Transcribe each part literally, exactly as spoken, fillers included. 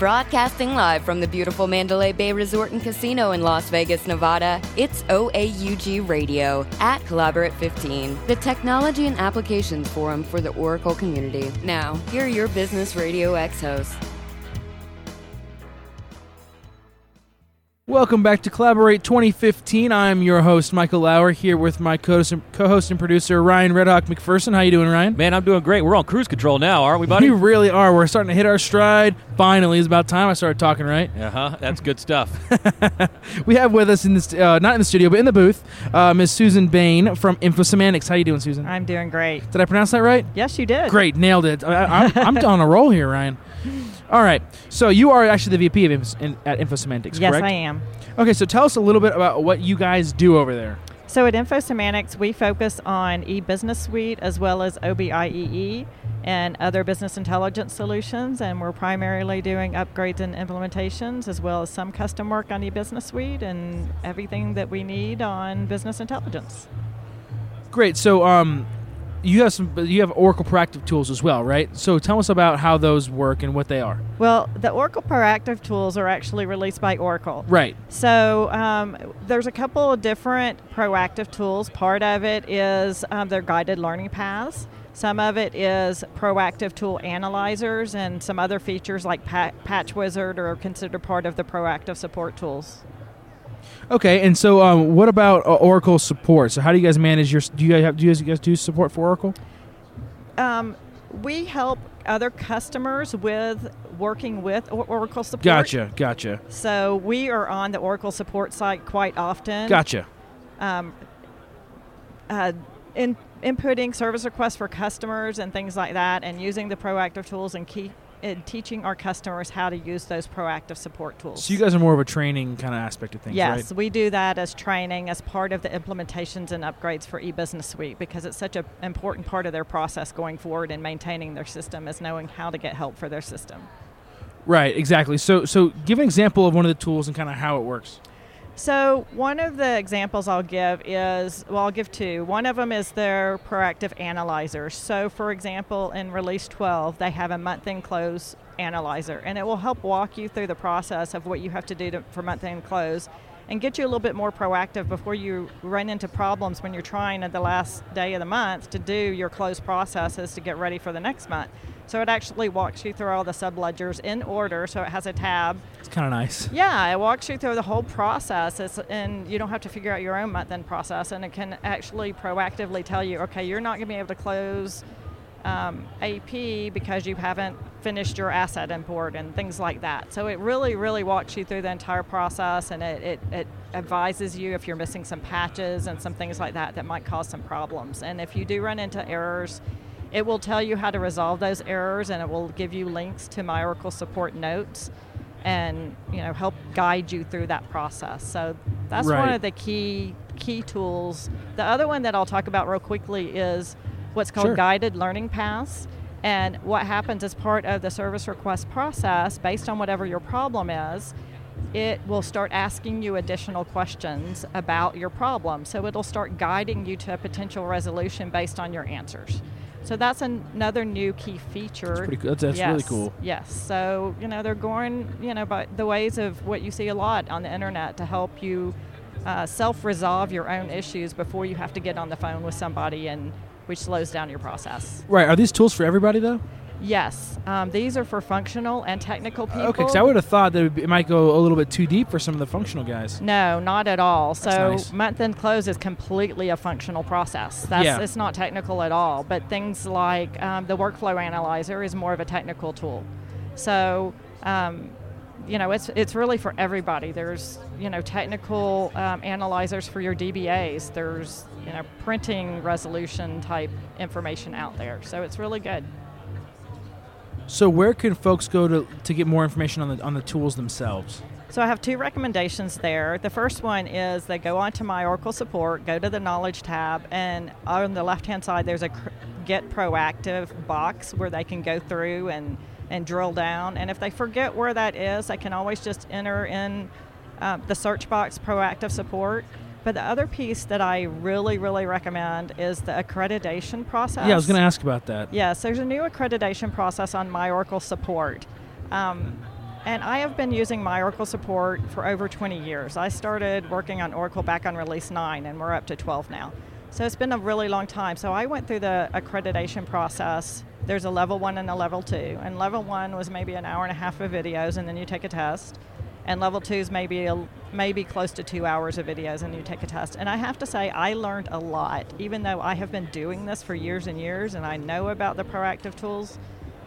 Broadcasting live from the beautiful Mandalay Bay Resort and Casino in Las Vegas, Nevada, it's O A U G Radio at Collaborate fifteen, the technology and applications forum for the Oracle community. Now, here are your Business Radio X hosts. Welcome back to Collaborate twenty fifteen. I'm your host, Michael Lauer, here with my co-host and producer, Ryan Redhawk McPherson. How you doing, Ryan? Man, I'm doing great. We're on cruise control now, aren't we, buddy? We really are. We're starting to hit our stride. Finally, it's about time I started talking right. Uh-huh. That's good stuff. We have with us, in this, uh, not in the studio, but in the booth, uh, Miz Susan Bain from InfoSemantics. How you doing, Susan? I'm doing great. Did I pronounce that right? Yes, you did. Great. Nailed it. I, I'm, I'm on a roll here, Ryan. All right. So you are actually the V P of Infos- in, at InfoSemantics, yes, correct? Yes, I am. Okay, so tell us a little bit about what you guys do over there. So at InfoSemantics, we focus on e-business suite as well as O B I E E and other business intelligence solutions, and we're primarily doing upgrades and implementations as well as some custom work on e-business suite and everything that we need on business intelligence. Great. So um, you have some, you have Oracle Proactive tools as well, right? So tell us about how those work and what they are. Well, the Oracle Proactive tools are actually released by Oracle. Right. So um, there's a couple of different proactive tools. Part of it is um, their guided learning paths. Some of it is proactive tool analyzers, and some other features like pa- Patch Wizard are considered part of the proactive support tools. Okay, and so um, what about uh, Oracle support? So how do you guys manage your? Do you guys have? Do you guys do support for Oracle? Um, we help other customers with working with or- Oracle support. Gotcha, gotcha. So we are on the Oracle support site quite often. Gotcha. Um, uh, in inputting service requests for customers and things like that, and using the proactive tools and key. In teaching our customers how to use those proactive support tools. So you guys are more of a training kind of aspect of things, yes, right? Yes, we do that as training as part of the implementations and upgrades for eBusiness Suite, because it's such an important part of their process going forward in maintaining their system, is knowing how to get help for their system. Right, exactly. So so give an example of one of the tools and kind of how it works. So one of the examples I'll give is, well, I'll give two. One of them is their proactive analyzer. So for example, in release twelve, they have a month-end close analyzer, and it will help walk you through the process of what you have to do to, for month-end close, and get you a little bit more proactive before you run into problems when you're trying at the last day of the month to do your close processes to get ready for the next month. So it actually walks you through all the subledgers in order, so it has a tab. It's kind of nice. Yeah, it walks you through the whole process, it's, and you don't have to figure out your own month-end process, and it can actually proactively tell you, okay, you're not going to be able to close um, A P because you haven't finished your asset import and things like that. So it really, really walks you through the entire process, and it, it, it advises you if you're missing some patches and some things like that that might cause some problems. And if you do run into errors, it will tell you how to resolve those errors, and it will give you links to my Oracle support notes and, you know, help guide you through that process. So that's right. one of the key key tools. The other one that I'll talk about real quickly is what's called sure. guided learning paths. And what happens as part of the service request process, based on whatever your problem is, it will start asking you additional questions about your problem. So it'll start guiding you to a potential resolution based on your answers. So that's an, another new key feature. That's pretty cool. That's, that's yes, really cool. Yes. So, you know, they're going, you know, by the ways of what you see a lot on the internet to help you uh, self-resolve your own issues before you have to get on the phone with somebody, and which slows down your process. Right. Are these tools for everybody, though? Yes. Um, these are for functional and technical people. Okay, because I would have thought that it might go a little bit too deep for some of the functional guys. No, not at all. So nice. Month-end close is completely a functional process. That's yeah. It's not technical at all. But things like um, the workflow analyzer is more of a technical tool. So, um, you know, it's it's really for everybody. There's, you know, technical um, analyzers for your D B As. There's, you know, printing resolution type information out there. So it's really good. So where can folks go to, to get more information on the on the tools themselves? So I have two recommendations there. The first one is they go onto my Oracle support, go to the Knowledge tab, and on the left-hand side there's a Get Proactive box where they can go through and, and drill down. And if they forget where that is, they can always just enter in uh, the search box Proactive Support. But the other piece that I really, really recommend is the accreditation process. Yeah, I was going to ask about that. Yes, there's a new accreditation process on my Oracle support. Um, And I have been using my Oracle support for over twenty years. I started working on Oracle back on release nine, and we're up to twelve now. So it's been a really long time. So I went through the accreditation process. There's a level one and a level two. And level one was maybe an hour and a half of videos, and then you take a test. And level two is maybe a, maybe close to two hours of videos, and you take a test. And I have to say, I learned a lot, even though I have been doing this for years and years, and I know about the proactive tools.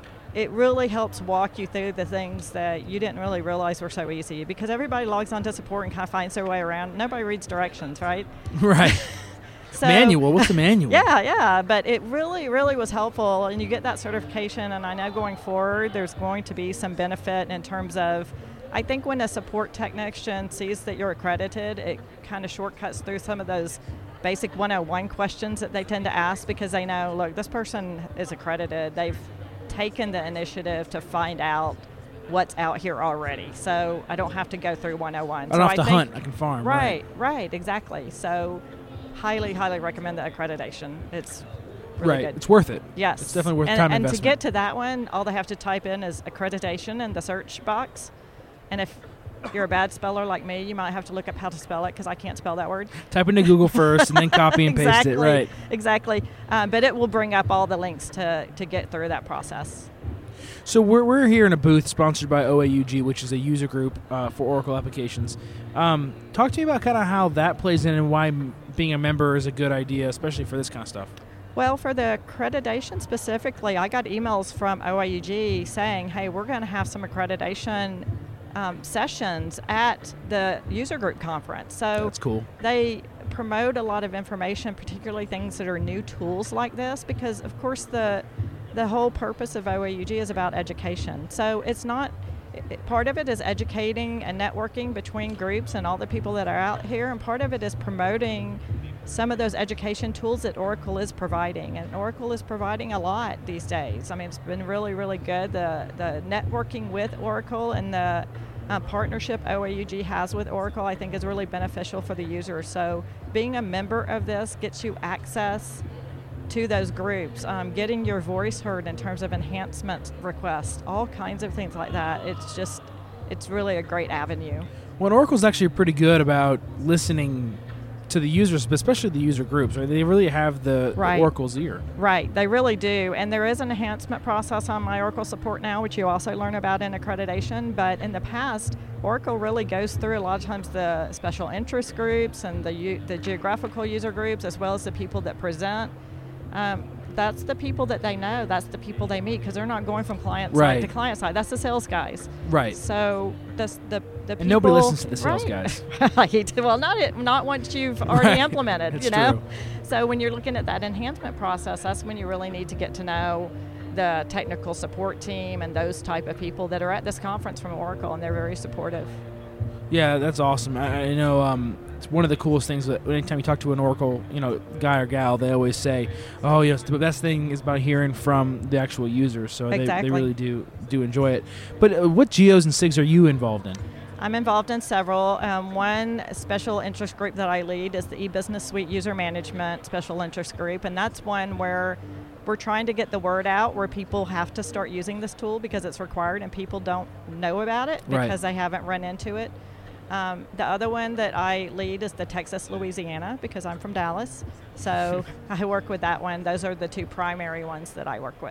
It really helps walk you through the things that you didn't really realize were so easy, because everybody logs onto support and kind of finds their way around. Nobody reads directions, right? Right. So, manual, what's the manual? Yeah, yeah, but it really, really was helpful, and you get that certification, and I know going forward there's going to be some benefit in terms of, I think when a support technician sees that you're accredited, it kind of shortcuts through some of those basic one oh one questions that they tend to ask, because they know, look, this person is accredited. They've taken the initiative to find out what's out here already. So I don't have to go through one oh one. I don't so have I to think, hunt, I can farm. Right, right, right, exactly. So highly, highly recommend the accreditation. It's really right. good. It's worth it. Yes. It's definitely worth and, time and investment. to get to that one, all they have to type in is accreditation in the search box. And if you're a bad speller like me, you might have to look up how to spell it, because I can't spell that word. Type into Google first and then copy and paste exactly, it. Right. Exactly. Um, but it will bring up all the links to, to get through that process. So we're, we're here in a booth sponsored by O A U G, which is a user group uh, for Oracle applications. Um, talk to me about kind of how that plays in and why m- being a member is a good idea, especially for this kind of stuff. Well, for the accreditation specifically, I got emails from O A U G saying, hey, we're going to have some accreditation um, sessions at the user group conference. So that's cool. They promote a lot of information, particularly things that are new tools like this, because, of course, the the whole purpose of O A U G is about education. So it's not, it, part of it is educating and networking between groups and all the people that are out here, and part of it is promoting some of those education tools that Oracle is providing. And Oracle is providing a lot these days. I mean, it's been really, really good. The, the networking with Oracle and the uh, partnership O A U G has with Oracle, I think, is really beneficial for the user. So being a member of this gets you access to those groups, um, getting your voice heard in terms of enhancement requests, all kinds of things like that. It's just, it's really a great avenue. Well, Oracle's actually pretty good about listening to the users, but especially the user groups, right? They really have the, right. the Oracle's ear. Right, they really do. And there is an enhancement process on my Oracle support now, which you also learn about in accreditation. But in the past, Oracle really goes through a lot of times the special interest groups and the, u- the geographical user groups, as well as the people that present. Um, that's the people that they know. That's the people they meet, because they're not going from client side right. to client side. That's the sales guys. Right. So this, the the and people. nobody listens to the sales right. guys. Right. Well, not it. Not once you've already right. implemented. That's you know. True. So when you're looking at that enhancement process, that's when you really need to get to know the technical support team and those type of people that are at this conference from Oracle, and they're very supportive. Yeah, that's awesome. I, I know. Um, It's one of the coolest things that anytime you talk to an Oracle, you know, guy or gal, they always say, "Oh, yes, the best thing is about hearing from the actual users." So exactly. they, they really do do enjoy it. But uh, what geos and SIGs are you involved in? I'm involved in several. Um, one special interest group that I lead is the eBusiness Suite User Management Special Interest Group, and that's one where we're trying to get the word out, where people have to start using this tool because it's required, and people don't know about it because right. they haven't run into it. Um, the other one that I lead is the Texas Louisiana, because I'm from Dallas. So I work with that one. Those are the two primary ones that I work with.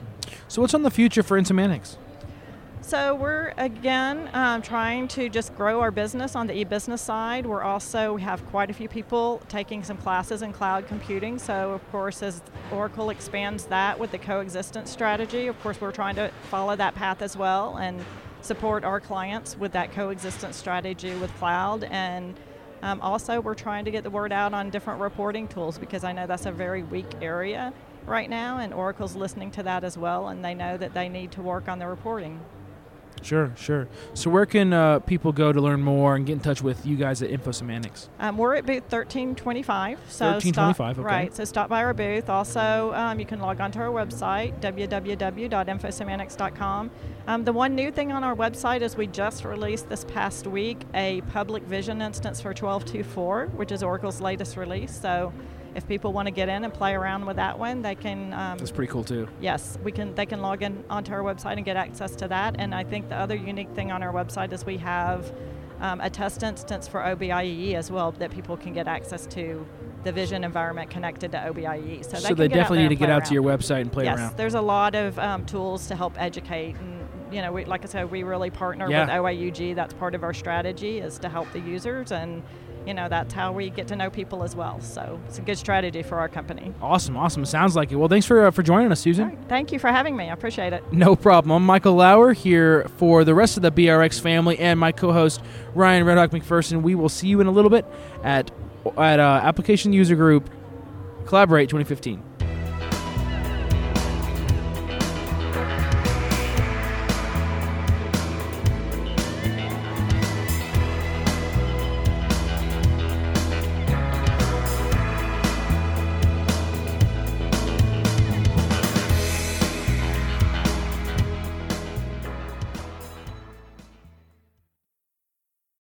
So what's on the future for Infomantics? So we're, again, um, trying to just grow our business on the e-business side. We're also, we have quite a few people taking some classes in cloud computing. So, of course, as Oracle expands that with the coexistence strategy, of course, we're trying to follow that path as well and support our clients with that coexistence strategy with cloud. And um, also we're trying to get the word out on different reporting tools, because I know that's a very weak area right now, and Oracle's listening to that as well, and they know that they need to work on the reporting. Sure, sure. So where can uh, people go to learn more and get in touch with you guys at InfoSemantics? Um, we're at booth thirteen twenty-five. So thirteen twenty-five, stop, okay. Right, so stop by our booth. Also, um, you can log on to our website, w w w dot infosemantics dot com. Um, the one new thing on our website is we just released this past week a public vision instance for twelve point two four, which is Oracle's latest release. So if people want to get in and play around with that one, they can. Um, That's pretty cool too. Yes, we can. They can log in onto our website and get access to that. And I think the other unique thing on our website is we have um, a test instance for O B I E E as well that people can get access to. The vision environment connected to O B I E E. So, So they, they can get definitely out need to there get and out play to your around. website and play yes, around. there's a lot of um, tools to help educate. And, you know, we, like I said, we really partner Yeah. with O A U G. That's part of our strategy is to help the users. And, you know, that's how we get to know people as well. So it's a good strategy for our company. Awesome, awesome. Sounds like it. Well, thanks for uh, for joining us, Susan. All right. Thank you for having me. I appreciate it. No problem. I'm Michael Lauer here for the rest of the B R X family and my co-host Ryan Red Hawk McPherson. We will see you in a little bit at at uh, Application User Group Collaborate twenty fifteen.